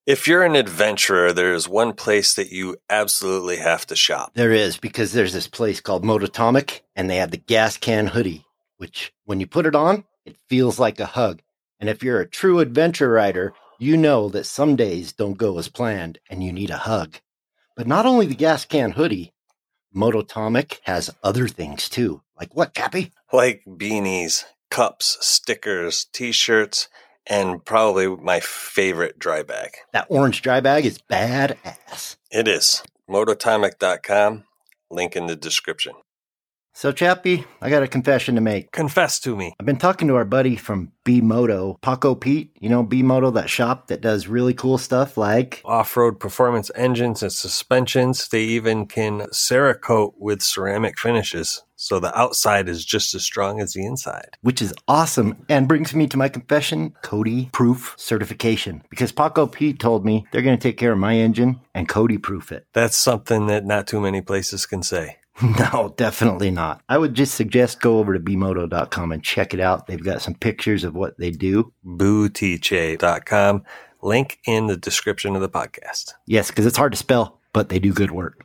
If you're an adventurer, there's one place that you absolutely have to shop. There is, because there's this place called Mototomic, and they have the gas can hoodie, which when you put it on, it feels like a hug. And if you're a true adventure rider, you know that some days don't go as planned and you need a hug. But not only the gas can hoodie, Mototomic has other things too. Like what, Cappy? Like beanies, cups, stickers, t-shirts, and probably my favorite dry bag. That orange dry bag is badass. It is. Mototomic.com. Link in the description. So, Chappie, I got a confession to make. Confess to me. I've been talking to our buddy from B-Moto, Paco Pete. You know B-Moto, that shop that does really cool stuff like Off-road performance engines and suspensions. They even can Cerakote with ceramic finishes, so the outside is just as strong as the inside. which is awesome and brings me to my confession, Cody Proof certification. Because Paco Pete told me they're going to take care of my engine and Cody Proof it. That's something that not too many places can say. No, definitely not. I would just suggest go over to bmoto.com and check it out. They've got some pictures of what they do. Bootiche.com. Link in the description of the podcast. Yes, because it's hard to spell, but they do good work.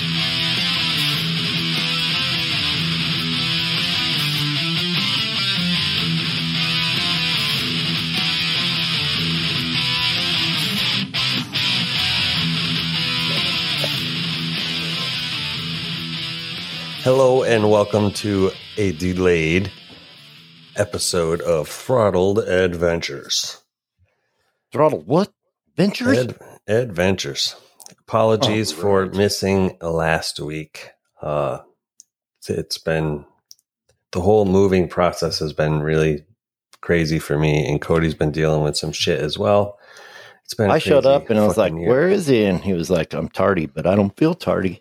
Hello and welcome to a delayed episode of Throttled Adventures. Throttle what? Ventures? Adventures. Apologies for missing last week. It's been, the whole moving process has been really crazy for me, and Cody's been dealing with some shit as well. It's been. I showed up and I was like, year. where is he? And he was like, I'm tardy, but I don't feel tardy.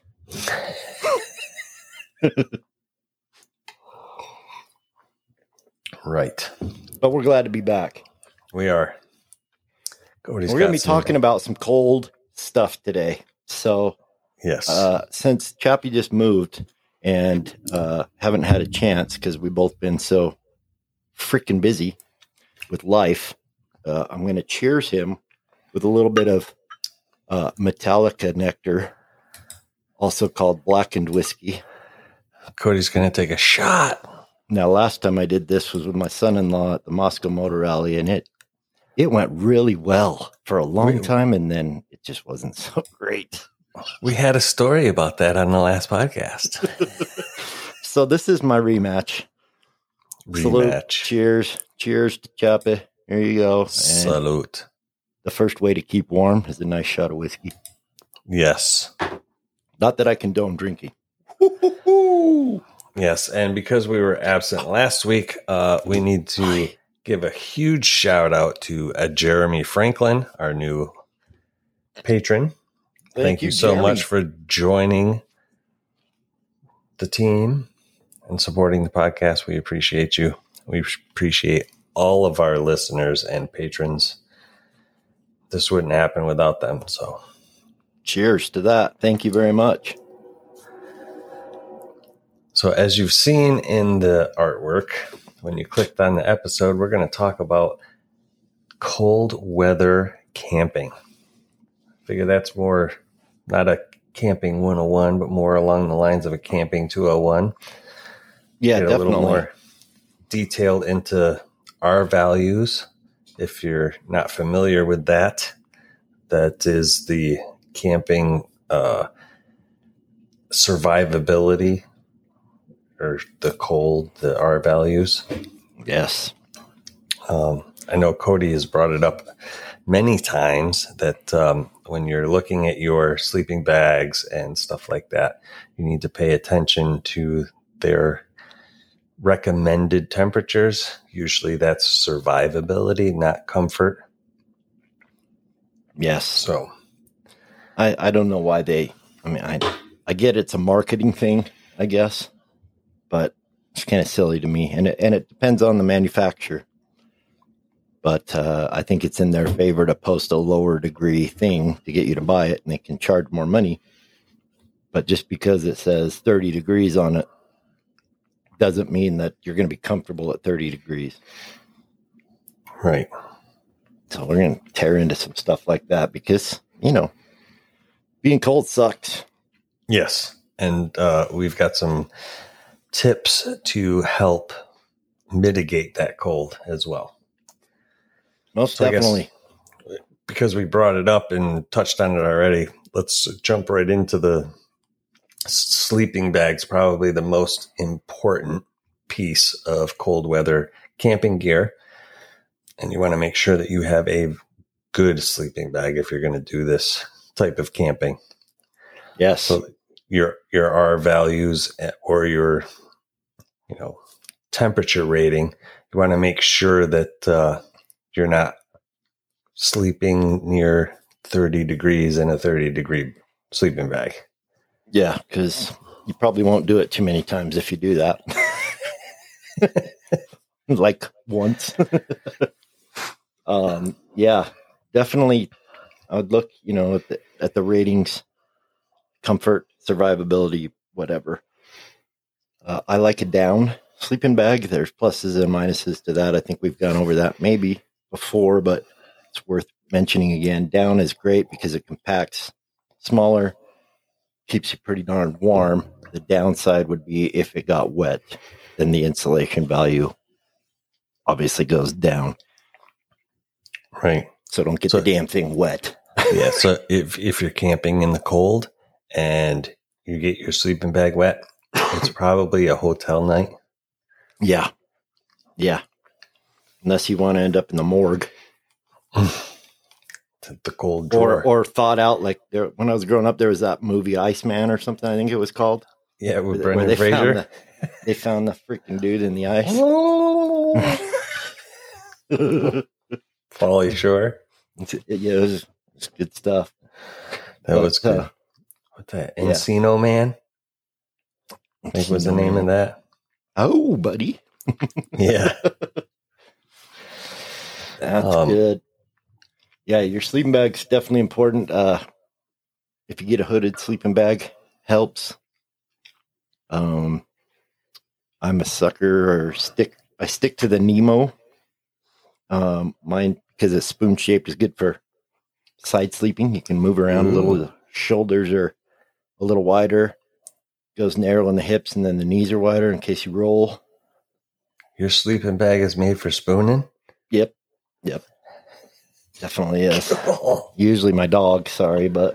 Right. But we're glad to be back. We are. Cody's We're going to be talking about some cold stuff today. So, yes. Since Chappie just moved and haven't had a chance because we've both been so freaking busy with life, I'm going to cheers him with a little bit of Metallica nectar, also called blackened whiskey. Cody's going to take a shot. Now, last time I did this was with my son-in-law at the Moscow Motor Rally, and it went really well for a long time, and then it just wasn't so great. We had a story about that on the last podcast. So this is my rematch. Salute. Cheers. Cheers to Chappie. Here you go. And salute. the first way to keep warm is a nice shot of whiskey. Yes. Not that I condone drinking. Yes, and because we were absent last week, we need to give a huge shout out to Jeremy Franklin, our new patron. Thank you so much for joining the team and supporting the podcast. We appreciate you. We appreciate all of our listeners and patrons. This wouldn't happen without them. So, cheers to that. Thank you very much. So as you've seen in the artwork, when you clicked on the episode, we're going to talk about cold weather camping. I figure that's more not a camping 101, but more along the lines of a camping 201. Yeah, get definitely. A little more detailed into our values. If you're not familiar with that, that is the camping survivability, or the cold, our values. Yes. I know Cody has brought it up many times that when you're looking at your sleeping bags and stuff like that, you need to pay attention to their recommended temperatures. Usually that's survivability, not comfort. Yes. So I don't know why I get it's a marketing thing, I guess, but it's kind of silly to me. And it depends on the manufacturer. But I think it's in their favor to post a lower degree thing to get you to buy it, and they can charge more money. But just because it says 30 degrees on it doesn't mean that you're going to be comfortable at 30 degrees. Right. So we're going to tear into some stuff like that because, you know, being cold sucks. Yes. And we've got some tips to help mitigate that cold as well. Most definitely. Because we brought it up and touched on it already, let's jump right into the sleeping bags, probably the most important piece of cold weather camping gear. And you want to make sure that you have a good sleeping bag if you're going to do this type of camping. Yes. So your R values or your, temperature rating, you want to make sure that you're not sleeping near 30 degrees in a 30-degree sleeping bag. Yeah, because you probably won't do it too many times if you do that. Like once. Yeah, definitely. I would look, at the ratings, comfort, survivability, whatever. I like a down sleeping bag. There's pluses and minuses to that. I think we've gone over that maybe before, but it's worth mentioning again. Down is great because it compacts smaller, keeps you pretty darn warm. The downside would be if it got wet, then the insulation value obviously goes down. Right. So don't get the damn thing wet. Yeah. So if you're camping in the cold and you get your sleeping bag wet, it's probably a hotel night. Yeah. Yeah. Unless you want to end up in the morgue. The cold drawer. Or thought out like when I was growing up, there was that movie Iceman or something, I think it was called. Yeah, with Brendan Fraser. They found the freaking dude in the ice. Pauly Shore. Yeah, it was good stuff. That was good. What's that? Encino Man? I think was the name of that. Oh, buddy. Yeah. That's good. Yeah, your sleeping bag's definitely important. If you get a hooded sleeping bag, helps. I'm a sucker I stick to the Nemo. Mine, because it's spoon shaped, is good for side sleeping. You can move around a little. The shoulders are a little wider. Goes narrow in the hips, and then the knees are wider in case you roll. Your sleeping bag is made for spooning? Yep. Definitely is. Usually my dog, sorry, but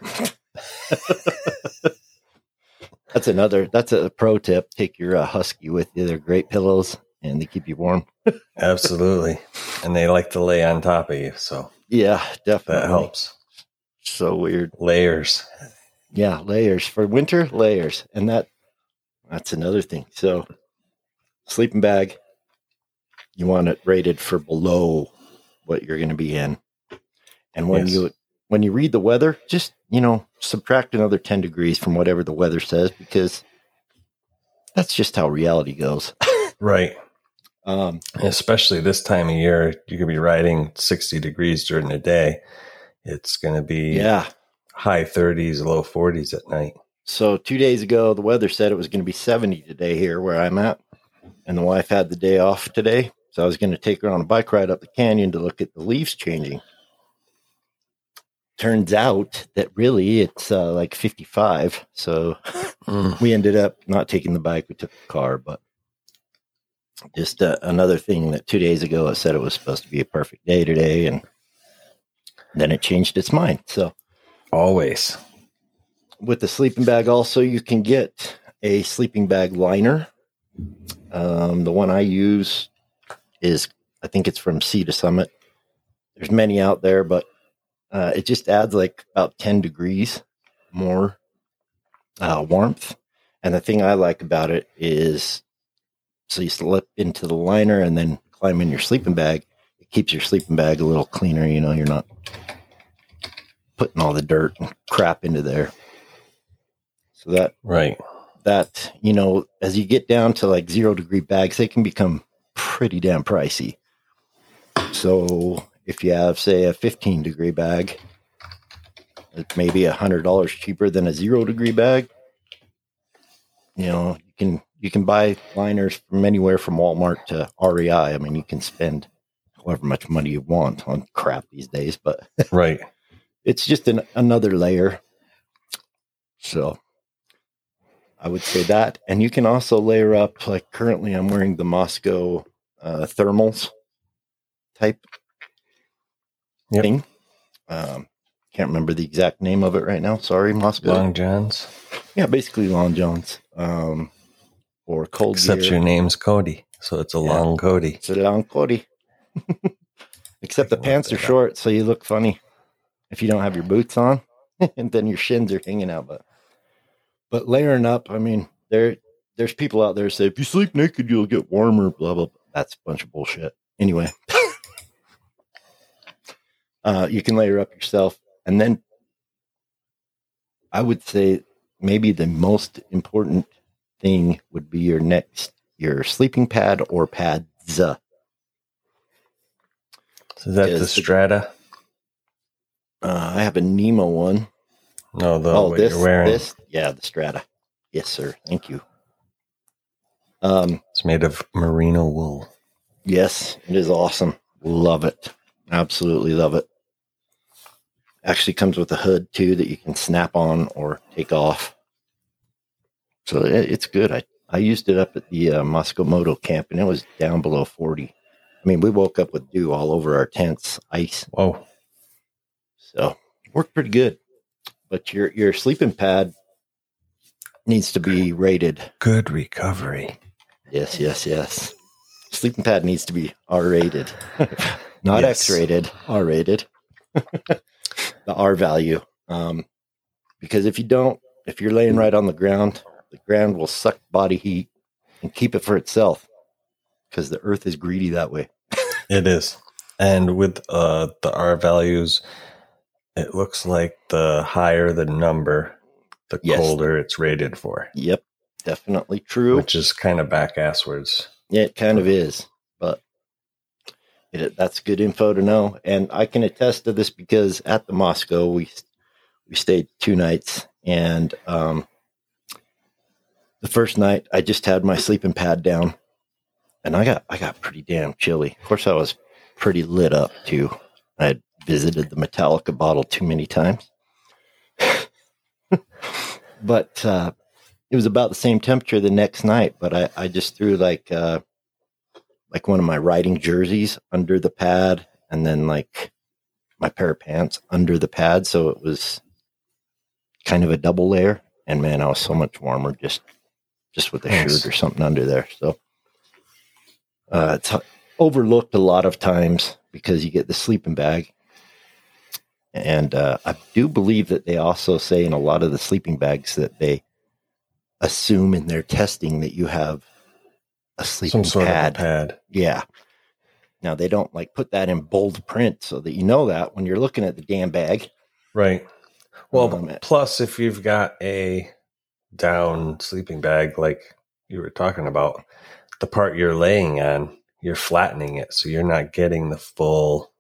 that's a pro tip. Take your husky with you. They're great pillows and they keep you warm. Absolutely. And they like to lay on top of you. So yeah, definitely. That helps. So weird. Layers. Yeah, layers. For winter, layers. And that's another thing. So sleeping bag, you want it rated for below what you're going to be in. And when you read the weather, just, subtract another 10 degrees from whatever the weather says, because that's just how reality goes. Right. Especially this time of year, you could be riding 60 degrees during the day. It's going to be high 30s, low 40s at night. So 2 days ago, the weather said it was going to be 70 today here where I'm at. And the wife had the day off today. So I was going to take her on a bike ride up the canyon to look at the leaves changing. Turns out that really it's like 55. So we ended up not taking the bike. We took the car, but just another thing that 2 days ago it said it was supposed to be a perfect day today. And then it changed its mind. So always. With the sleeping bag also, you can get a sleeping bag liner. The one I use I think it's from Sea to Summit. There's many out there, but it just adds like about 10 degrees more warmth. And the thing I like about it is, so you slip into the liner and then climb in your sleeping bag. It keeps your sleeping bag a little cleaner. You're not putting all the dirt and crap into there. So that as you get down to like 0 degree bags, they can become pretty damn pricey. So if you have, say, a 15 degree bag, it's maybe $100 cheaper than a 0 degree bag. You can buy liners from anywhere from Walmart to REI. I mean, you can spend however much money you want on crap these days, but right. It's just another layer. So I would say that. And you can also layer up, like currently I'm wearing the Moscow thermals type thing. Can't remember the exact name of it right now. Sorry, Moscow. Long Johns. Yeah, basically Long Johns. Or cold Except gear. your name's Cody, so it's a long Cody. It's a long Cody. Except the pants are short, so you look funny if you don't have your boots on, and then your shins are hanging out. But layering up, I mean, there's people out there say if you sleep naked, you'll get warmer. Blah blah. That's a bunch of bullshit. Anyway, you can layer up yourself, and then I would say maybe the most important thing would be your sleeping pad or pads. So is that the Strata? I have a Nemo one. No, what you're wearing. The Strata. Yes, sir. Thank you. It's made of merino wool. Yes, it is awesome. Love it. Absolutely love it. Actually comes with a hood too that you can snap on or take off. So it's good. I used it up at the Moscow Moto camp, and it was down below 40. I mean, we woke up with dew all over our tents, ice. Whoa. So worked pretty good. But your sleeping pad needs to be rated. Good recovery. Yes. Sleeping pad needs to be R-rated. Not X-rated, R-rated. The R value. Because if you're laying right on the ground will suck body heat and keep it for itself. Because the earth is greedy that way. It is. And with the R values, it looks like the higher the number, the colder it's rated for. Yep, definitely true. Which is kind of back-asswards. Yeah, it kind of is. But that's good info to know. And I can attest to this because at the Moscow, we stayed 2 nights. And the first night, I just had my sleeping pad down. And I got pretty damn chilly. Of course, I was pretty lit up, too. I had visited the Metallica bottle too many times. But it was about the same temperature the next night. But I just threw like one of my riding jerseys under the pad, and then like my pair of pants under the pad. So it was kind of a double layer. And man, I was so much warmer just with a shirt or something under there. So it's overlooked a lot of times because you get the sleeping bag. And I do believe that they also say in a lot of the sleeping bags that they assume in their testing that you have a sleeping pad. Yeah. Now they don't like put that in bold print so that you know that when you're looking at the damn bag. Right. Well, plus if you've got a down sleeping bag like you were talking about, the part you're laying on, you're flattening it, so you're not getting the full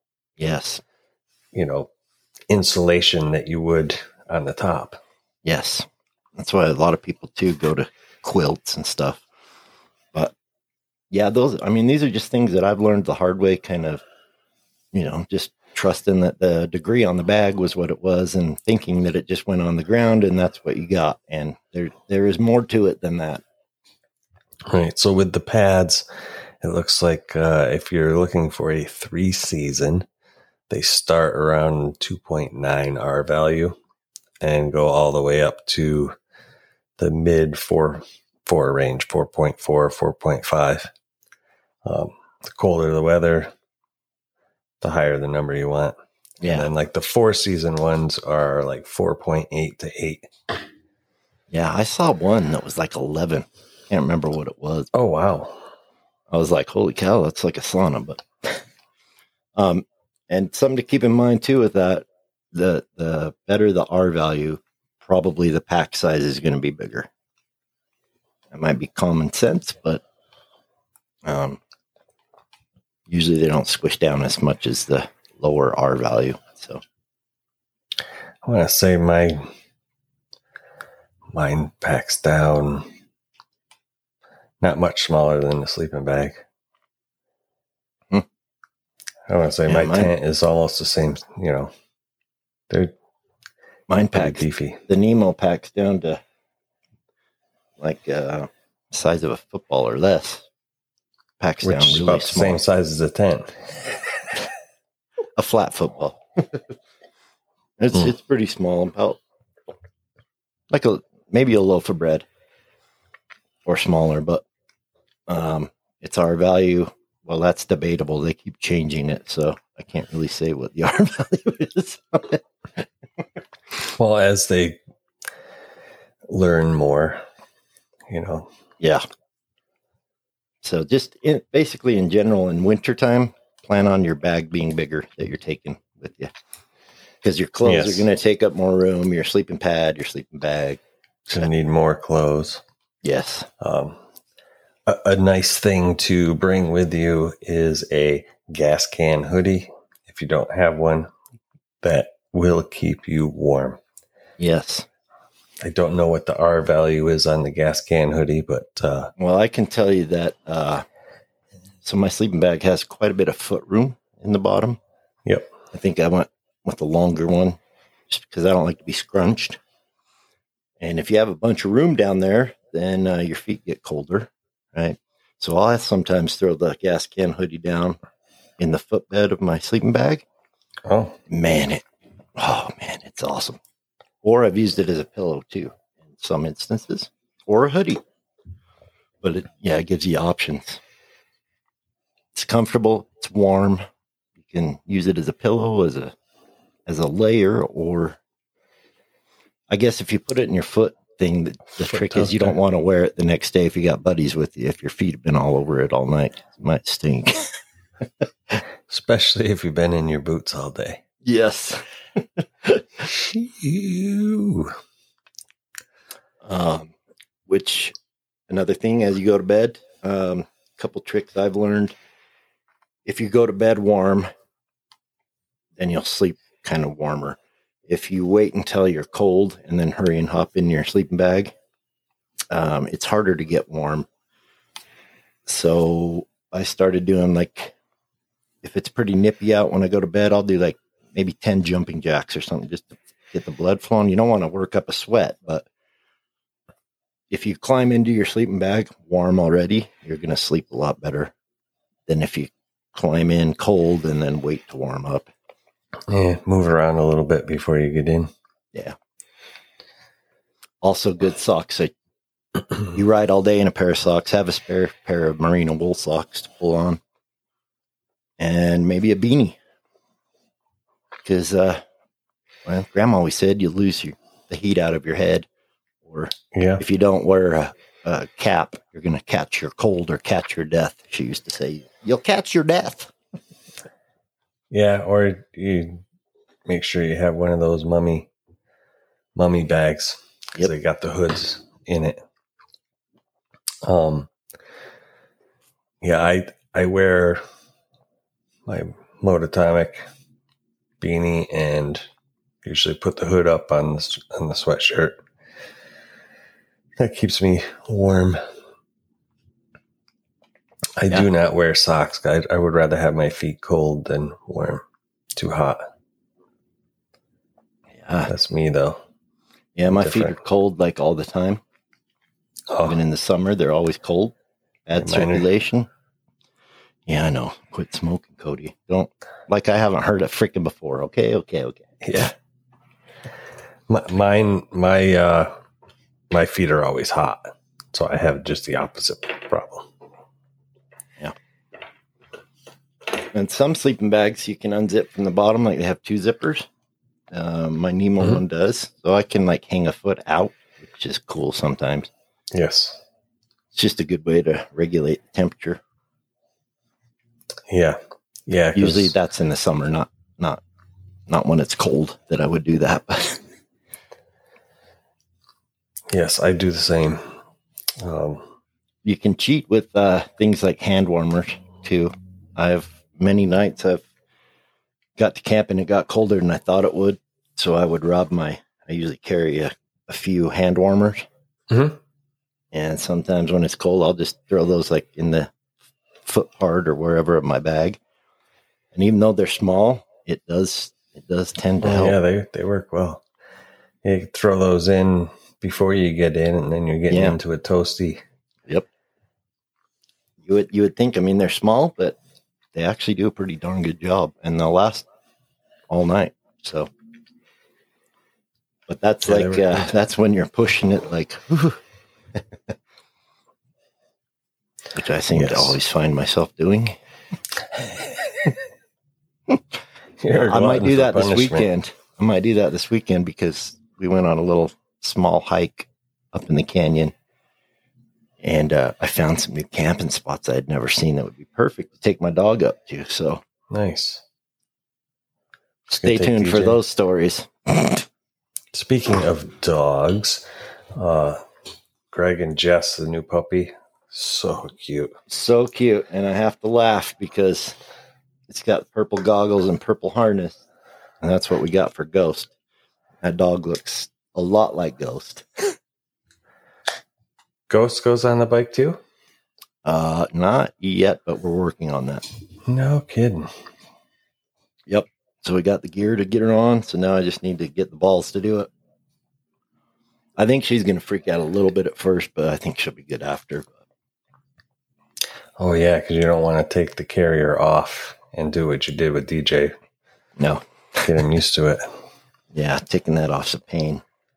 insulation that you would on the top. Yes. That's why a lot of people too go to quilts and stuff. But yeah, these are just things that I've learned the hard way, kind of, just trusting that the degree on the bag was what it was and thinking that it just went on the ground and that's what you got. And there is more to it than that. Right. So with the pads, it looks like if you're looking for a 3-season, they start around 2.9 R value and go all the way up to the mid 4 range, 4.4, 4.5. The colder the weather, the higher the number you want. Yeah. And then like the 4-season ones are like 4.8 to 8. Yeah, I saw one that was like 11. Can't remember what it was. Oh, wow. I was like, holy cow, that's like a sauna. But and something to keep in mind too with that, the better the R value, probably the pack size is going to be bigger. That might be common sense, but usually they don't squish down as much as the lower R value. So I want to say mine packs down not much smaller than the sleeping bag. I want to say my tent is almost the same. They're mine packs beefy. The Nemo packs down to like size of a football or less. Packs down really about small. The same size as a tent. A flat football. It's pretty small, about like maybe a loaf of bread or smaller, but it's R value. Well, that's debatable. They keep changing it, so I can't really say what the R value is. Well, as they learn more, Yeah. So just basically in general, in wintertime, plan on your bag being bigger that you're taking with you. Because your clothes are going to take up more room, your sleeping pad, your sleeping bag. Going to need more clothes. Yes. A nice thing to bring with you is a gas can hoodie. If you don't have one, that will keep you warm. Yes. I don't know what the R value is on the gas can hoodie, but... well, I can tell you that so my sleeping bag has quite a bit of foot room in the bottom. Yep. I think I went with the longer one just because I don't like to be scrunched. And if you have a bunch of room down there, then your feet get colder, right? So I'll sometimes throw the gas can hoodie down in the footbed of my sleeping bag. Oh. Man, it's awesome. Or I've used it as a pillow too, in some instances, or a hoodie. But it gives you options. It's comfortable. It's warm. You can use it as a pillow, as a layer, or I guess if you put it in your foot thing, the trick is you don't want to wear it the next day if you got buddies with you. If your feet have been all over it all night, it might stink. Especially if you've been in your boots all day. Yes. Ew. Which another thing as you go to bed, a couple tricks I've learned. If you go to bed warm, then you'll sleep kind of warmer. If you wait until you're cold and then hurry and hop in your sleeping bag, it's harder to get warm. So I started doing if it's pretty nippy out when I go to bed, I'll do maybe 10 jumping jacks or something just to get the blood flowing. You don't want to work up a sweat, but if you climb into your sleeping bag warm already, you're going to sleep a lot better than if you climb in cold and then wait to warm up. Yeah, move around a little bit before you get in. Yeah. Also good socks. You ride all day in a pair of socks, have a spare pair of merino wool socks to pull on, and maybe a beanie. Because, Grandma always said you lose the heat out of your head. Or if you don't wear a cap, you're going to catch your cold or catch your death. She used to say, you'll catch your death. Yeah, or you make sure you have one of those mummy bags because they got the hoods in it. I wear my Motatomic beanie and usually put the hood up on the sweatshirt. That keeps me warm. I do not wear socks. I would rather have my feet cold than warm. Too hot. Yeah. That's me, though. Yeah, my feet are cold all the time. Oh. Even in the summer, they're always cold. Bad circulation. Yeah, I know. Quit smoking, Cody. Don't. I haven't heard it freaking before. Okay. Yeah. My feet are always hot. So I have just the opposite problem. Yeah. And some sleeping bags you can unzip from the bottom, they have 2 zippers. My Nemo one does. So I can hang a foot out, which is cool sometimes. Yes. It's just a good way to regulate the temperature. Yeah. Yeah. Usually that's in the summer, not when it's cold that I would do that. Yes, I do the same. You can cheat with things like hand warmers too. Many nights I've got to camp and it got colder than I thought it would. So I would I usually carry a few hand warmers. Mm-hmm. And sometimes when it's cold, I'll just throw those in the foot part or wherever of my bag. And even though they're small, it does tend to help. Yeah, they work well. You throw those in before you get in, and then you're getting into a toasty. Yep. You would think, I mean, they're small, but they actually do a pretty darn good job, and they'll last all night. So, but that's that's when you're pushing it, like, which I seem to always find myself doing. I might do that this weekend. I might do that this weekend because we went on a little small hike up in the canyon, and I found some new camping spots I had never seen that would be perfect to take my dog up to. So nice. Stay tuned for those stories. Speaking of dogs, Greg and Jess, the new puppy, so cute. So cute. And I have to laugh because it's got purple goggles and purple harness. And that's what we got for Ghost. That dog looks a lot like Ghost. Ghost goes on the bike too? Not yet, but we're working on that. No kidding. Yep. So we got the gear to get her on. So now I just need to get the balls to do it. I think she's going to freak out a little bit at first, but I think she'll be good after. Oh, yeah, because you don't want to take the carrier off and do what you did with DJ. No. Get him used to it. Yeah, taking that off's a pain.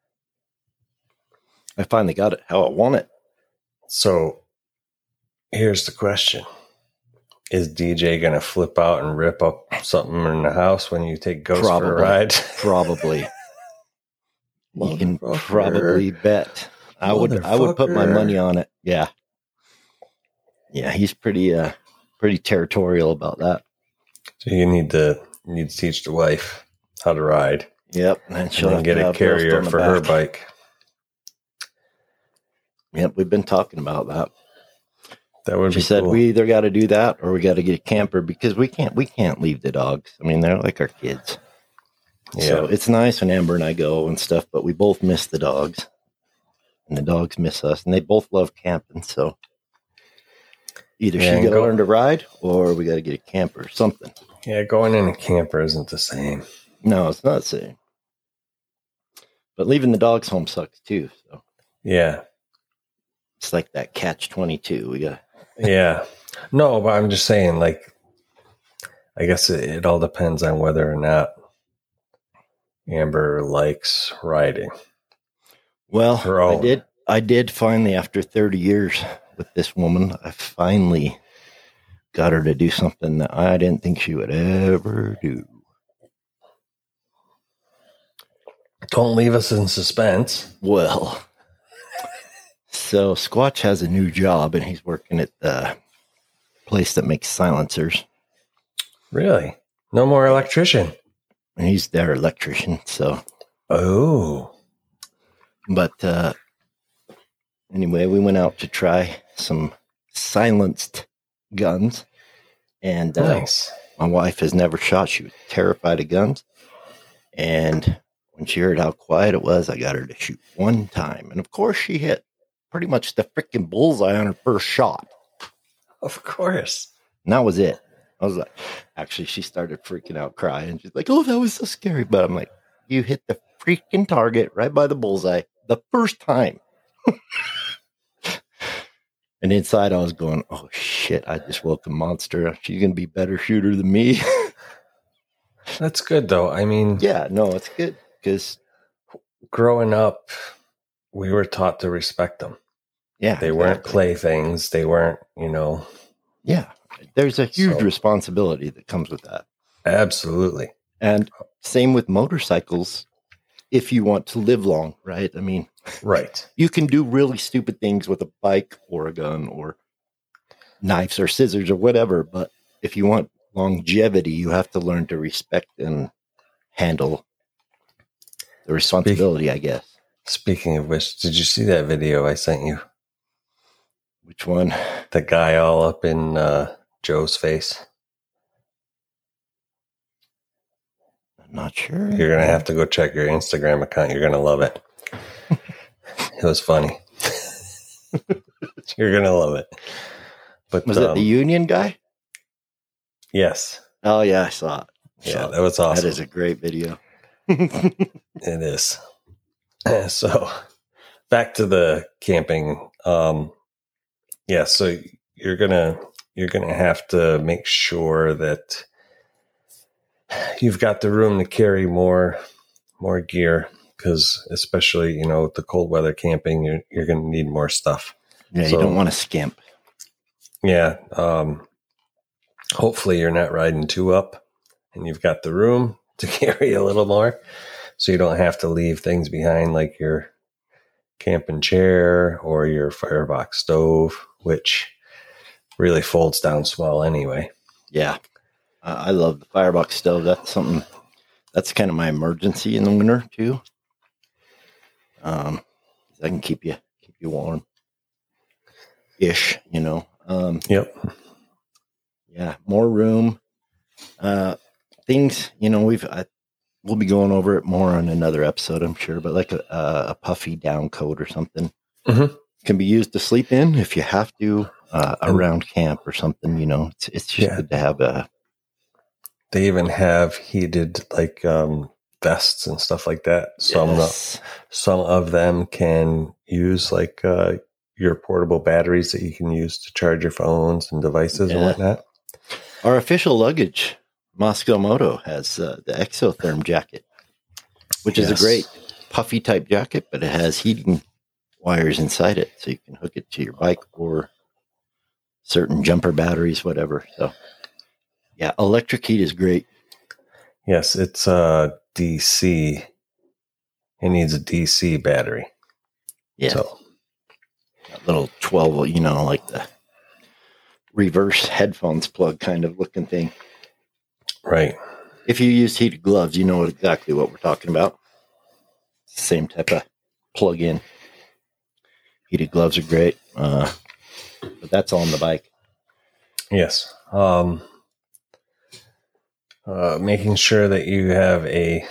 I finally got it how I want it. So here's the question. Is DJ going to flip out and rip up something in the house when you take Ghost for a ride? Probably. You can probably bet. I would put my money on it. Yeah. Yeah, he's pretty territorial about that. So you need to teach the wife how to ride. Yep. And she'll get a carrier for her bike. Yep, we've been talking about that. That would be She said cool. we either got to do that or we got to get a camper because we can't leave the dogs. I mean, they're like our kids. Yeah. So it's nice when Amber and I go and stuff, but we both miss the dogs. And the dogs miss us. And they both love camping. So either she got to learn to ride or we got to get a camper or something. Yeah, going in a camper isn't the same. No, it's not the same. But leaving the dogs home sucks too. So yeah. It's like that catch-22. We got yeah. No, but I'm just saying, like, I guess it all depends on whether or not Amber likes riding. Well, I did finally, after 30 years with this woman, I finally got her to do something that I didn't think she would ever do. Don't leave us in suspense. Well, so Squatch has a new job, and he's working at the place that makes silencers. Really? No more electrician? And he's their electrician, so. Oh. But anyway, we went out to try some silenced guns. And nice. My wife has never shot. She was terrified of guns. And when she heard how quiet it was, I got her to shoot one time. And of course, she hit pretty much the freaking bullseye on her first shot. Of course. And that was it. I was like, actually, she started freaking out, crying. She's like, oh, that was so scary. But I'm like, you hit the freaking target right by the bullseye the first time. And inside I was going, oh, shit, I just woke a monster. She's going to be a better shooter than me. That's good, though. I mean. Yeah, no, it's good. Because growing up, we were taught to respect them. Yeah. They weren't playthings. They weren't, Yeah. There's a huge responsibility that comes with that. Absolutely. And same with motorcycles. If you want to live long, right? I mean, right. You can do really stupid things with a bike or a gun or knives or scissors or whatever. But if you want longevity, you have to learn to respect and handle the responsibility, I guess. Speaking of which, did you see that video I sent you? Which one? The guy all up in Joe's face. I'm not sure. You're going to have to go check your Instagram account. You're going to love it. It was funny. You're going to love it. But was it the Union guy? Yes. Oh yeah, I saw it. Yeah, that was awesome. That is a great video. It is. So back to the camping. Yeah, so you're gonna have to make sure that you've got the room to carry more gear, because especially the cold weather camping, you're gonna need more stuff. Yeah, you don't want to skimp. Yeah. Hopefully you're not riding 2 up and you've got the room to carry a little more, so you don't have to leave things behind like your camping chair or your firebox stove, which really folds down small anyway. Yeah. I love the firebox stove. That's kind of my emergency in the winter too. I can keep you warm ish, Yep. Yeah, more room. Things, we'll be going over it more on another episode, I'm sure, but like a puffy down coat or something can be used to sleep in if you have to around camp or something. It's just good to have a. They even have heated vests and stuff like that. Some of them can use your portable batteries that you can use to charge your phones and devices and whatnot. Our official luggage, Moscow Moto, has the Exotherm jacket, which is a great puffy type jacket, but it has heating wires inside it, so you can hook it to your bike or certain jumper batteries, whatever. So, yeah, electric heat is great. Yes, it's DC. It needs a DC battery. Yeah. So, that little 12, like the reverse headphones plug kind of looking thing. Right. If you use heated gloves, you know exactly what we're talking about. Same type of plug-in. Heated gloves are great, but that's on the bike. Yes. Making sure that you have a,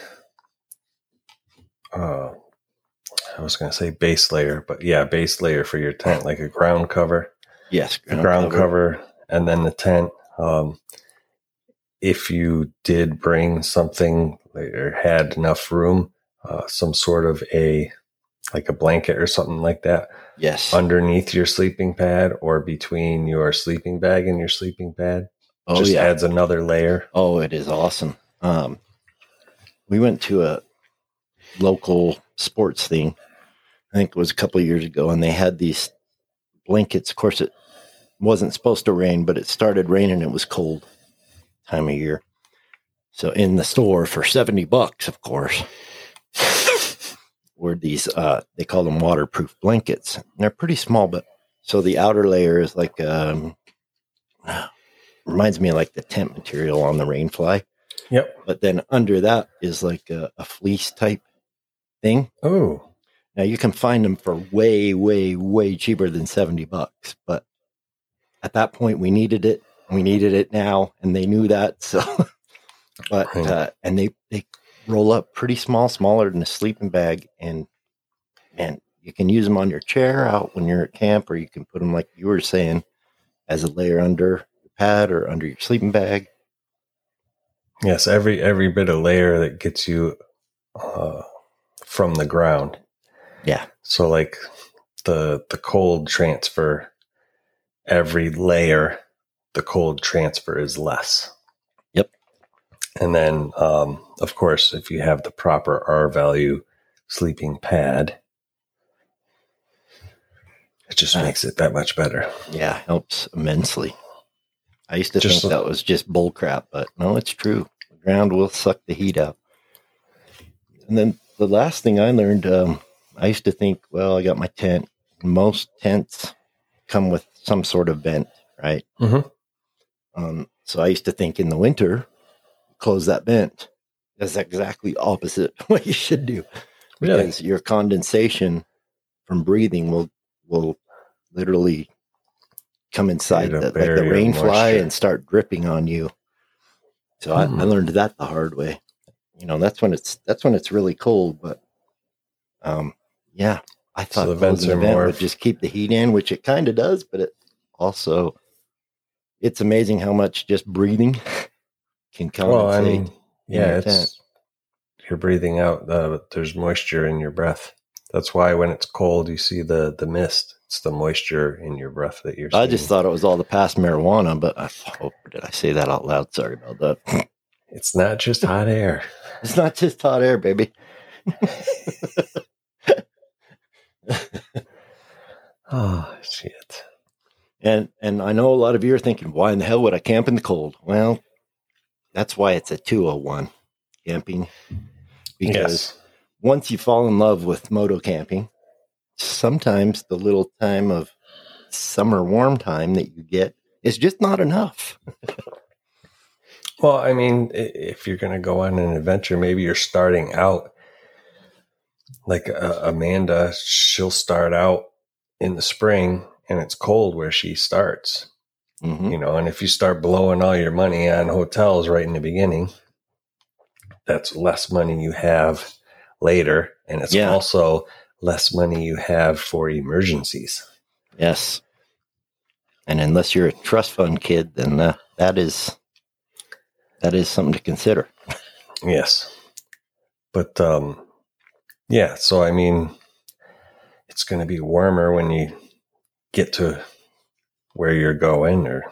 I was going to say base layer, but yeah, base layer for your tent, like a ground cover. Yes, ground cover, and then the tent. If you did bring something or had enough room, some sort of a blanket or something like that. Yes. Underneath your sleeping pad or between your sleeping bag and your sleeping pad. Adds another layer. Oh, it is awesome. We went to a local sports thing. I think it was a couple of years ago, and they had these blankets. Of course, it wasn't supposed to rain, but it started raining. It was cold time of year. So in the store for $70, of course, were these, they call them waterproof blankets. And they're pretty small, but so the outer layer is like, reminds me of like the tent material on the Rainfly. Yep. But then under that is like a fleece type thing. Oh. Now you can find them for way, way, way cheaper than $70. But at that point we needed it. We needed it now, and they knew that. So, but and they roll up pretty small, smaller than a sleeping bag, and you can use them on your chair out when you're at camp, or you can put them, like you were saying, as a layer under your pad or under your sleeping bag. Yes, every bit of layer that gets you from the ground. Yeah. So like the cold transfer, every layer, the cold transfer is less. Yep. And then, of course, if you have the proper R value sleeping pad, it just makes it that much better. Yeah, helps immensely. I used to think that was just bull crap, but no, it's true. The ground will suck the heat out. And then the last thing I learned, I used to think, well, I got my tent. Most tents come with some sort of vent, right? Mm-hmm. So I used to think in the winter, close that vent. That's exactly opposite what you should do. Because your condensation from breathing will literally come inside the Rainfly and start dripping on you. So I learned that the hard way. That's when it's really cold. But yeah, I thought the vent would just keep the heat in, which it kind of does. But it's amazing how much just breathing can condensate. Well, I mean, yeah, tent. you're breathing out. There's moisture in your breath. That's why when it's cold, you see the mist. It's the moisture in your breath that you're seeing. I just thought it was all the past marijuana, but did I say that out loud? Sorry about that. It's not just hot air. It's not just hot air, baby. Oh, shit. And I know a lot of you are thinking, why in the hell would I camp in the cold? Well, that's why it's a 201 camping. Because once you fall in love with moto camping, sometimes the little time of summer warm time that you get is just not enough. Well, I mean, if you're going to go on an adventure, maybe you're starting out like Amanda, she'll start out in the spring and it's cold where she starts, Mm-hmm. and if you start blowing all your money on hotels right in the beginning, that's less money you have later. And it's also less money you have for emergencies. Yes. And unless you're a trust fund kid, then that is something to consider. Yes. But, yeah, so I mean, it's going to be warmer when you get to where you're going, or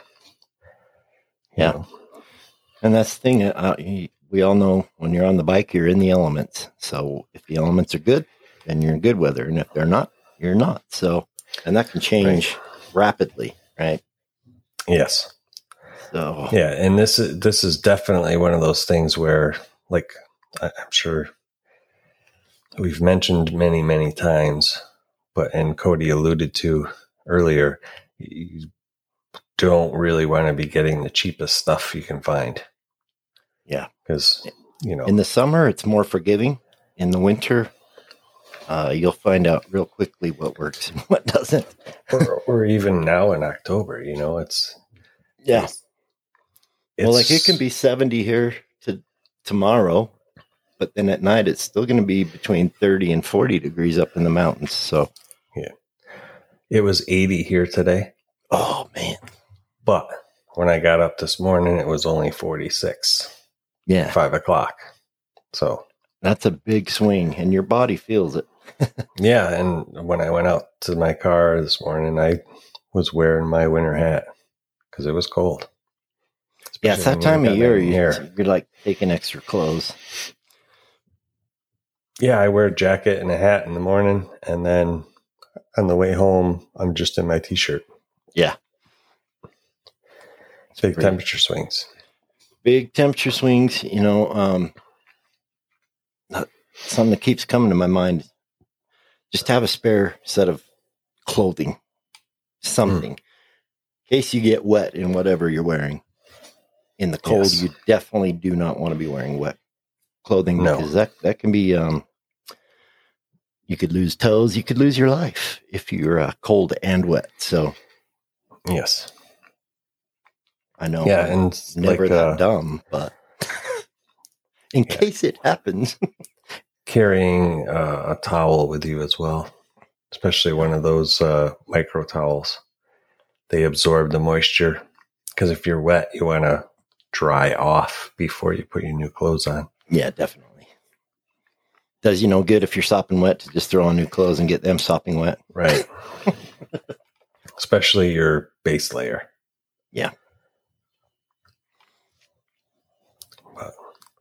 And that's the thing. We all know when you're on the bike, you're in the elements. So if the elements are good, then you're in good weather, and if they're not, you're not. So, and that can change rapidly, right? Yes. So yeah, and this is definitely one of those things where, like, I'm sure we've mentioned many, many times, and Cody alluded to earlier, you don't really want to be getting the cheapest stuff you can find. Yeah. Because, in the summer, it's more forgiving. In the winter, you'll find out real quickly what works and what doesn't. or even now in October, it's... Yeah. Well, like it can be 70 here tomorrow, but then at night it's still going to be between 30 and 40 degrees up in the mountains. So, yeah, it was 80 here today. Oh man! But when I got up this morning, it was only 46. Yeah, 5 o'clock. So that's a big swing, and your body feels it. Yeah, and when I went out to my car this morning, I was wearing my winter hat because it was cold. Yeah, it's that time of year you're like taking extra clothes. Yeah, I wear a jacket and a hat in the morning, and then on the way home, I'm just in my t-shirt. Yeah. Big temperature swings. Big temperature swings, something that keeps coming to my mind. Just have a spare set of clothing, something, in case you get wet in whatever you're wearing. In the cold, you definitely do not want to be wearing wet clothing because that can be, you could lose toes, you could lose your life if you're cold and wet. So, yes, I know. Yeah, and never that dumb, but in case it happens, carrying a towel with you as well, especially one of those micro towels. They absorb the moisture because if you're wet, you want to dry off before you put your new clothes on. Yeah, definitely. Does you no good if you're sopping wet to just throw on new clothes and get them sopping wet. Right. Especially your base layer. Yeah. But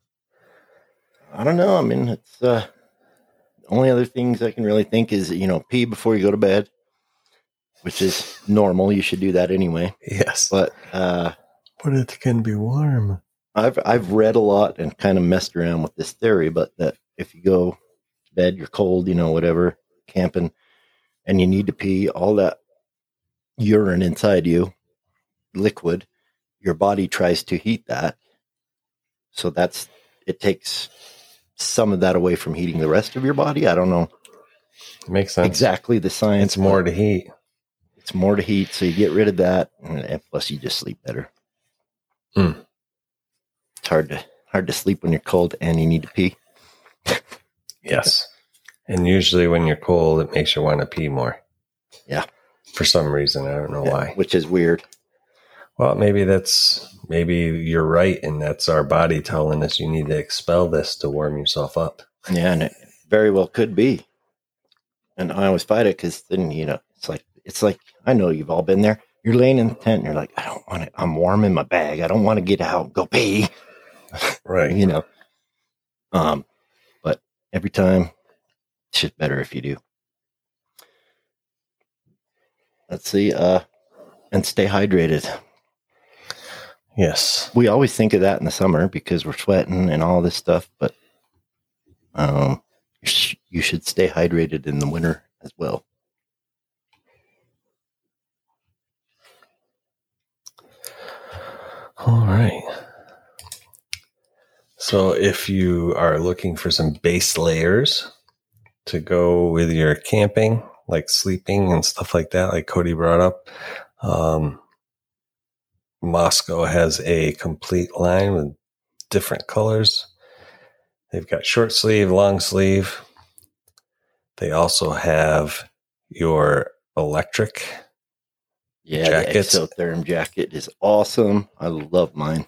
I don't know. I mean, it's the only other things I can really think is, pee before you go to bed, which is normal. You should do that anyway. Yes. But it can be warm. I've read a lot and kind of messed around with this theory, but that if you go to bed, you're cold, whatever, camping, and you need to pee, all that urine inside you, liquid, your body tries to heat that. So it takes some of that away from heating the rest of your body. I don't know. Makes sense. Exactly the science. It's more to heat. It's more to heat. So you get rid of that. And plus you just sleep better. It's hard to sleep when you're cold and you need to pee. Yes. And usually when you're cold, it makes you want to pee more. Yeah. For some reason. I don't know why. Which is weird. Well, maybe you're right, and that's our body telling us you need to expel this to warm yourself up. Yeah, and it very well could be. And I always fight it because then, it's like, I know you've all been there. You're laying in the tent and you're like, I don't want it. I'm warm in my bag. I don't want to get out and go pee. Right. But every time it's just better if you do. Let's see. And stay hydrated. Yes. We always think of that in the summer because we're sweating and all this stuff, but you should stay hydrated in the winter as well. All right. So if you are looking for some base layers to go with your camping, like sleeping and stuff like that, like Cody brought up, Mosco has a complete line with different colors. They've got short sleeve, long sleeve. They also have your electric jackets. The Exotherm jacket is awesome. I love mine.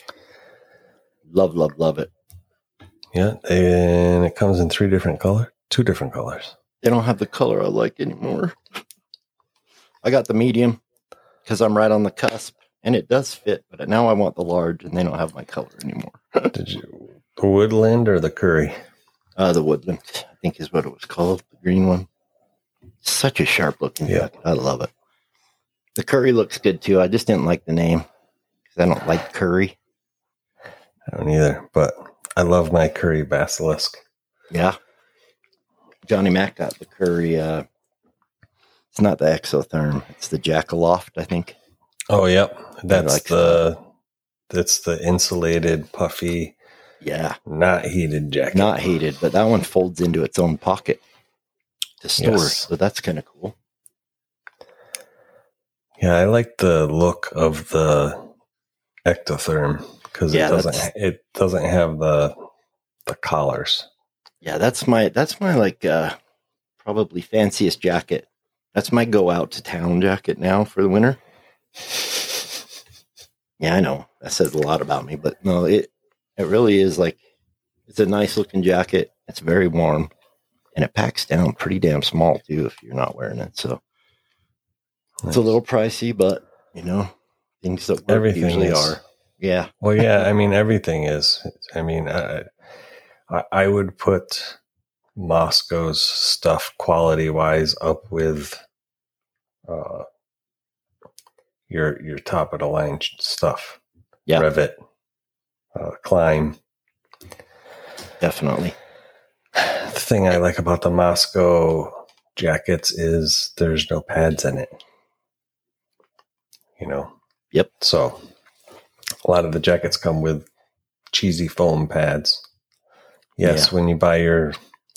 Love it. Yeah, and it comes in two different colors. They don't have the color I like anymore. I got the medium because I'm right on the cusp, and it does fit, but now I want the large, and they don't have my color anymore. Did you the Woodland or the Curry? The Woodland, I think is what it was called, the green one. Such a sharp looking jacket. I love it. The Curry looks good too. I just didn't like the name because I don't like curry. I don't either, but I love my Curry Basilisk. Yeah. Johnny Mac got the Curry. It's not the Exotherm. It's the Jackaloft, I think. Oh, yep. That's the insulated, puffy, not heated jacket. Not heated, but that one folds into its own pocket to store. Yes. So that's kind of cool. Yeah, I like the look of the Ectotherm because it doesn't have the collars. Yeah, that's my like probably fanciest jacket. That's my go out to town jacket now for the winter. Yeah, I know that says a lot about me, but no, it really is like it's a nice looking jacket. It's very warm, and it packs down pretty damn small too if you're not wearing it. So it's a little pricey, but things that work everything usually are. Yeah. Well, yeah. I mean, everything is. I mean, I would put Mosco's stuff quality wise up with your top of the line stuff. Yeah. Revit, Climb. Definitely. The thing I like about the Mosco jackets is there's no pads in it. Yep. So a lot of the jackets come with cheesy foam pads. Yes, when you buy your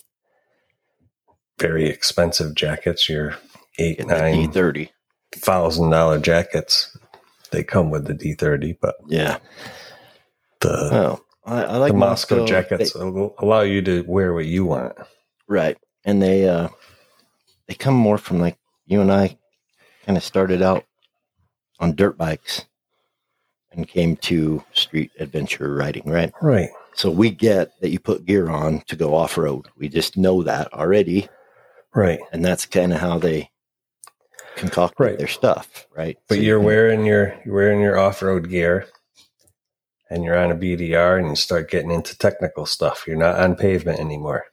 very expensive jackets, your $8,000-$9,000 jackets, they come with the D30. But yeah, I like the Mosco jackets allow you to wear what you want. Right, and they come more from like you and I kind of started out on dirt bikes and came to street adventure riding, right? Right. So we get that you put gear on to go off-road. We just know that already. Right. And that's kind of how they concoct their stuff, right? But so you're wearing your off-road gear and you're on a BDR and you start getting into technical stuff. You're not on pavement anymore.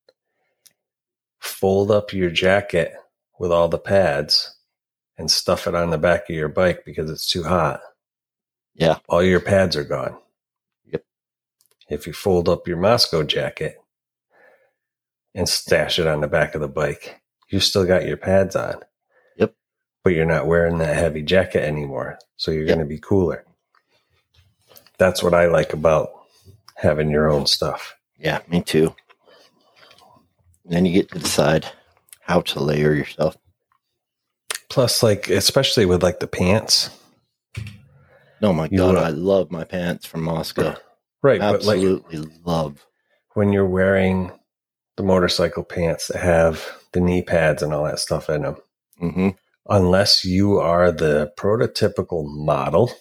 Fold up your jacket with all the pads and stuff it on the back of your bike because it's too hot. Yeah. All your pads are gone. Yep. If you fold up your Mosco jacket and stash it on the back of the bike, you still got your pads on. Yep. But you're not wearing that heavy jacket anymore. So you're going to be cooler. That's what I like about having your own stuff. Yeah, me too. And then you get to decide how to layer yourself. Plus, like, especially with like the pants. Oh my God, I love my pants from Mosco. Right. Absolutely love. When you're wearing the motorcycle pants that have the knee pads and all that stuff in them. Mm-hmm. unless you are the prototypical model,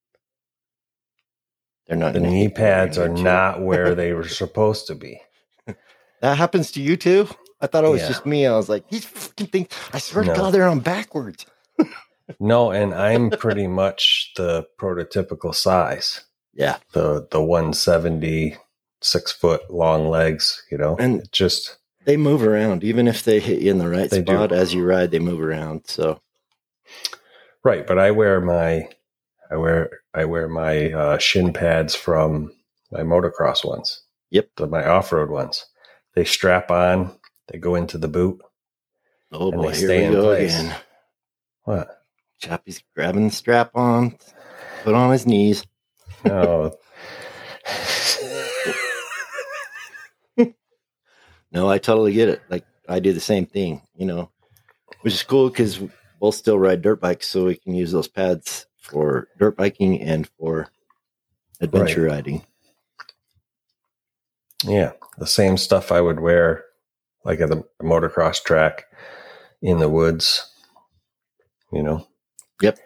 They're not. the knee pads are not where they were supposed to be. That happens to you too? I thought it was just me. I was like, these fucking things, I swear to God, they're on backwards. No, and I'm pretty much the prototypical size. Yeah. The 170, 6 foot long legs, and just they move around. Even if they hit you in the right spot as you ride, they move around. So right, but I wear my shin pads from my motocross ones. Yep. My off-road ones. They strap on, they go into the boot. Oh boy, here we go again. What? Chappie's grabbing the strap on, put on his knees. No. No, I totally get it. Like, I do the same thing, which is cool because we'll still ride dirt bikes, so we can use those pads for dirt biking and for adventure riding. Yeah, the same stuff I would wear like at the motocross track in the woods, Yep.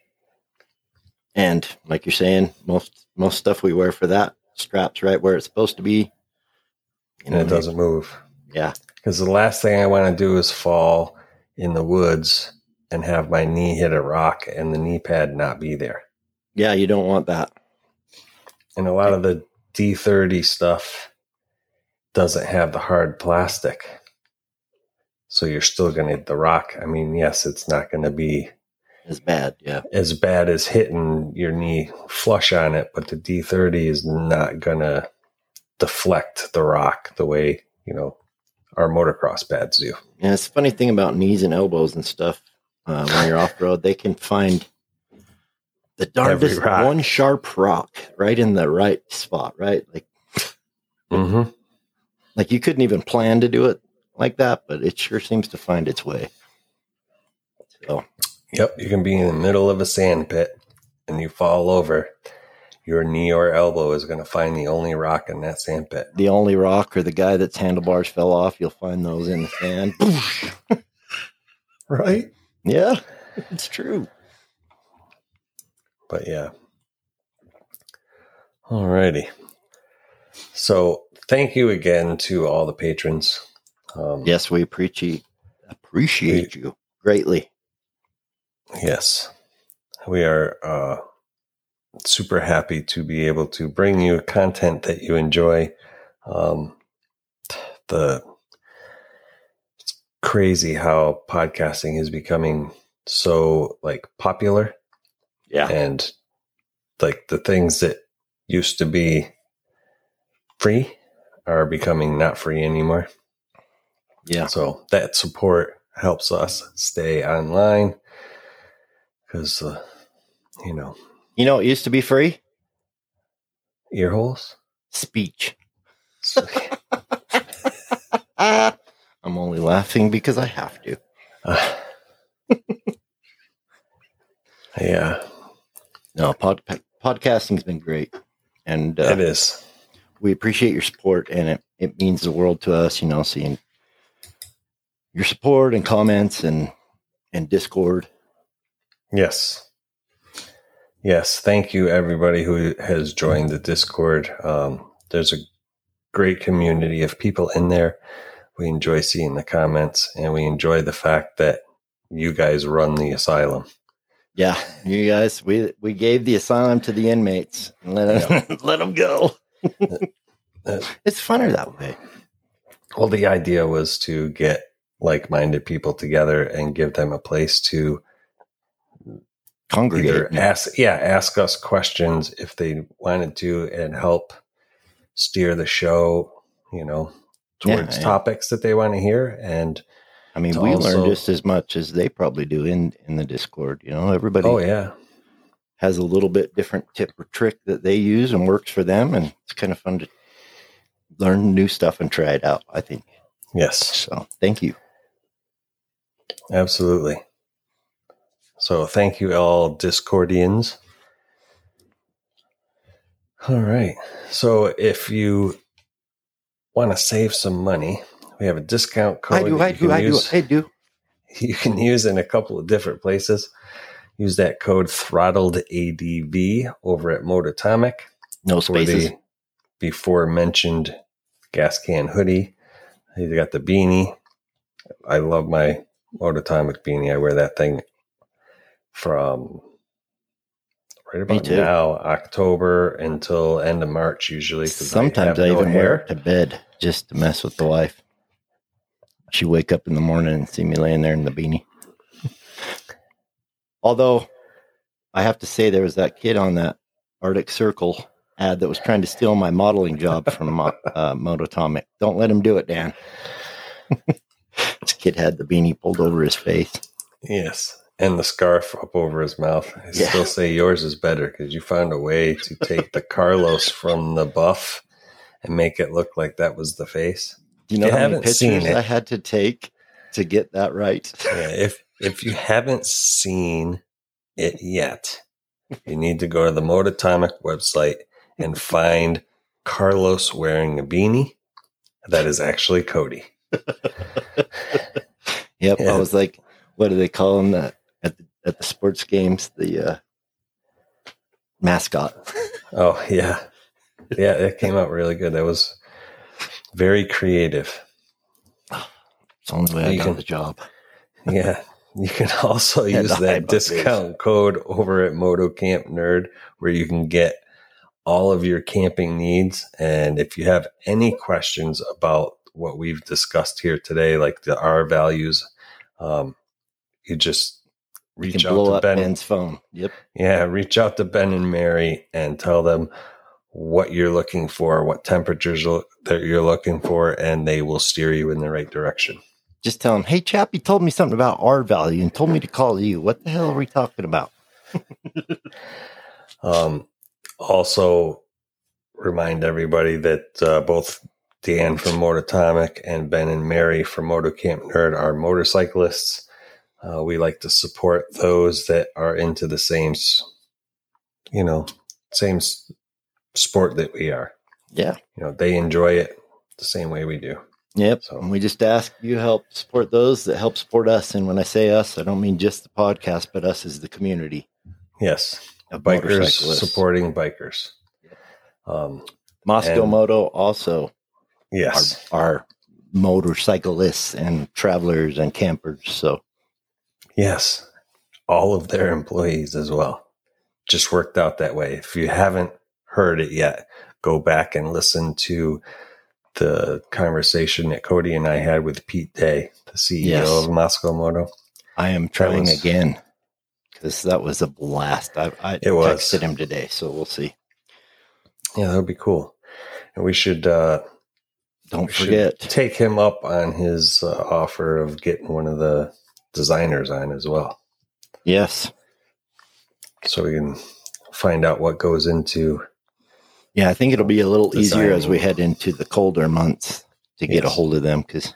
And like you're saying, most stuff we wear for that straps right where it's supposed to be. And it doesn't move. Yeah. Because the last thing I want to do is fall in the woods and have my knee hit a rock and the knee pad not be there. Yeah, you don't want that. And a lot of the D30 stuff doesn't have the hard plastic. So you're still going to hit the rock. I mean, yes, it's not going to be as bad. Yeah. As bad as hitting your knee flush on it, but the D30 is not going to deflect the rock the way, our motocross pads do. And it's a funny thing about knees and elbows and stuff. When you're off road, they can find the darndest one sharp rock right in the right spot, right? Like, like you couldn't even plan to do it like that, but it sure seems to find its way. So, yep, you can be in the middle of a sand pit and you fall over. Your knee or elbow is going to find the only rock in that sand pit. The only rock, or the guy that's handlebars fell off, you'll find those in the sand. Right? Yeah, it's true. But yeah. Alrighty. So thank you again to all the patrons. Yes, we appreciate you greatly. Yes. We are super happy to be able to bring you content that you enjoy. It's crazy how podcasting is becoming so popular. Yeah. And the things that used to be free are becoming not free anymore. Yeah. So that support helps us stay online because, it used to be free? Ear holes? Speech. I'm only laughing because I have to. Yeah. No, podcasting's been great. And it is. We appreciate your support, and it means the world to us, seeing your support and comments and Discord. Yes. Yes. Thank you, everybody who has joined the Discord. There's a great community of people in there. We enjoy seeing the comments, and we enjoy the fact that you guys run the asylum. Yeah, you guys, we gave the asylum to the inmates and let them go. It's funner that way. Well, the idea was to get like-minded people together and give them a place to congregate. Ask us questions if they wanted to and help steer the show, towards topics that they want to hear. And I mean, we learn just as much as they probably do in the Discord. Everybody has a little bit different tip or trick that they use and works for them. And it's kind of fun to learn new stuff and try it out, I think. Yes. So thank you. Absolutely. So thank you all Discordians. All right. So if you want to save some money, we have a discount code. I do. you can use in a couple of different places. Use that code THROTTLEDADV over at Mototomic. No spaces. For the before mentioned gas can hoodie. You got the beanie. I love my Mototomic beanie. I wear that thing from right about now, October until end of March usually. Sometimes I even wear it to bed just to mess with the wife. She wake up in the morning and see me laying there in the beanie. Although I have to say there was that kid on that Arctic Circle ad that was trying to steal my modeling job from Mototomic. Don't let him do it, Dan. This kid had the beanie pulled over his face. Yes. And the scarf up over his mouth. I still say yours is better because you found a way to take the Carlos from the buff and make it look like that was the face. Do you know how many pictures I had to take to get that right? Yeah, if you haven't seen it yet, you need to go to the Mototomic website and find Carlos wearing a beanie. That is actually Cody. Yep. Yeah. I was like, what do they call him at the sports games? The mascot. Oh, yeah. Yeah, it came out really good. That was very creative. It's the only way I got the job. Yeah. You can also use that discount code over at Moto Camp Nerd where you can get all of your camping needs. And if you have any questions about what we've discussed here today, like the R values, you just reach out to Ben's phone. Yep. Yeah, reach out to Ben and Mary and tell them what you're looking for, what temperatures that you're looking for, and they will steer you in the right direction. Just tell them, hey, Chappie told me something about R value and told me to call you. What the hell are we talking about? Also, remind everybody that both Dan from Mototomic and Ben and Mary from Moto Camp Nerd are motorcyclists. We like to support those that are into the same sport that we are. Yeah. They enjoy it the same way we do. Yep. So we just ask you help support those that help support us. And when I say us, I don't mean just the podcast, but us as the community. Yes. Bikers supporting bikers. Moscow Moto also. Yes. Are motorcyclists and travelers and campers. So yes, all of their employees as well. Just worked out that way. If you haven't heard it yet, go back and listen to the conversation that Cody and I had with Pete Day, the CEO of Moscow Moto. I am trying again because that was a blast. I texted him today, so we'll see. Yeah, that would be cool. And we should don't forget take him up on his offer of getting one of the designers on as well. Yes. So we can find out what goes into. Yeah, I think it'll be a little easier as we head into the colder months to get a hold of them because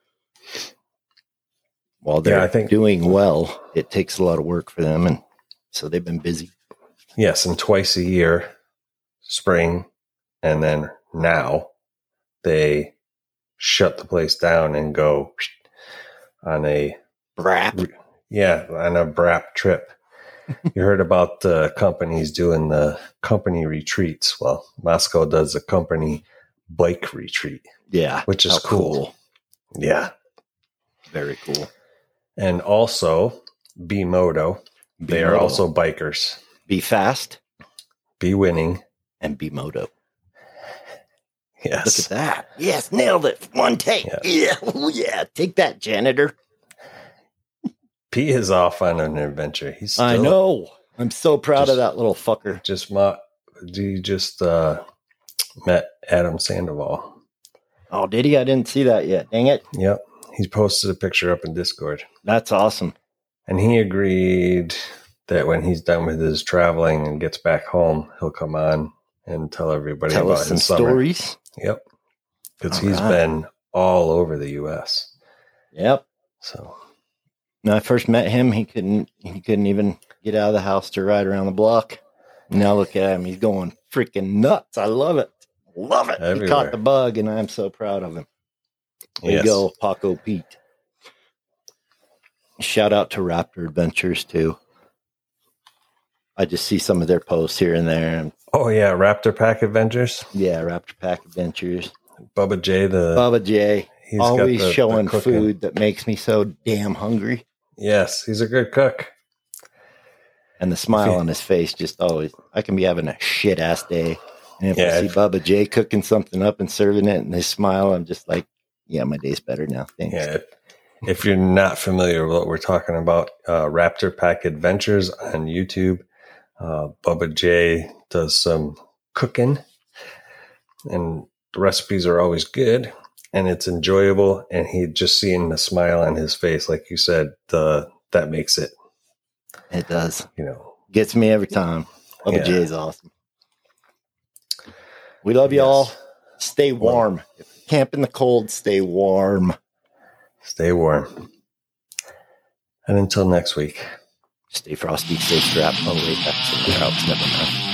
while they're doing well, it takes a lot of work for them. And so they've been busy. Yes, and twice a year, spring, and then now they shut the place down and go on a BRAP. Yeah, on a BRAP trip. You heard about the companies doing the company retreats. Well, Moscow does a company bike retreat. Yeah. Which is cool. Yeah. Very cool. And also, B-Moto. They are also bikers. Be fast. Be winning. And B-Moto. Yes. Look at that. Yes, nailed it. One take. Yeah. Yeah. Take that, janitor. P is off on an adventure. I know. I'm so proud of that little fucker. Just met Adam Sandoval. Oh, did he? I didn't see that yet. Dang it. Yep. He posted a picture up in Discord. That's awesome. And he agreed that when he's done with his traveling and gets back home, he'll come on and tell everybody about his summer. Stories. Yep. Because he's been all over the U.S. Yep. So when I first met him, he couldn't even get out of the house to ride around the block. Now look at him. He's going freaking nuts. I love it. Love it. Everywhere. He caught the bug, and I'm so proud of him. There you go, Paco Pete. Shout out to Raptor Adventures too. I just see some of their posts here and there. Oh yeah, Raptor Pack Adventures. Yeah, Raptor Pack Adventures. Bubba J, he's always showing food that makes me so damn hungry. Yes, he's a good cook. And the smile on his face just always, I can be having a shit ass day. And if I see Bubba J cooking something up and serving it and his smile, I'm just like, yeah, my day's better now. Thanks. Yeah. If you're not familiar with what we're talking about, Raptor Pack Adventures on YouTube, Bubba J does some cooking and the recipes are always good and it's enjoyable. And he just seeing the smile on his face, like you said, that makes it. It does. Gets me every time. Bubba J is awesome. We love you all. Stay warm. Camp in the cold. Stay warm. Stay warm. And until next week. Stay frosty. Stay strapped. Oh, wait. That's something else. Never mind.